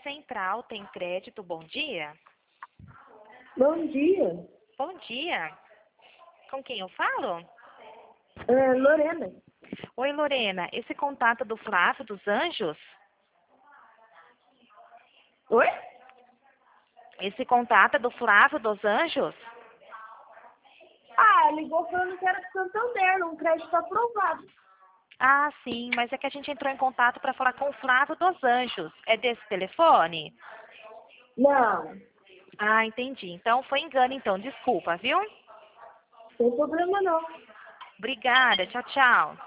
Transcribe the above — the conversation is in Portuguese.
Central tem crédito, bom dia. Bom dia. Bom dia. Com quem eu falo? Lorena. Oi, Lorena. Esse contato do Flávio dos Anjos? Oi? Esse contato é do Flávio dos Anjos? Ligou falando que era do Santander, um crédito aprovado. Ah, sim, mas é que a gente entrou em contato para falar com o Flávio dos Anjos. É desse telefone? Não, Ah, entendi. Então foi engano, então. Desculpa, viu? sem problema não. Obrigada. Tchau, tchau.